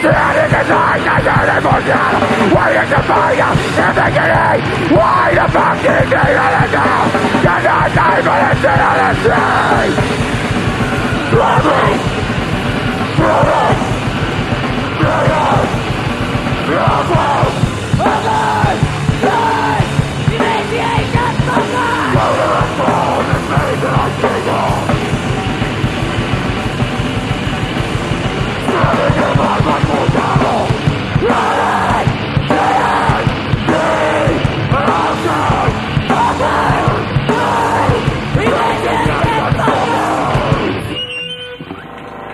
Patriotic is like a dirty bullshit. Waiting to find out if they can eat. Why the fuck did they let it go?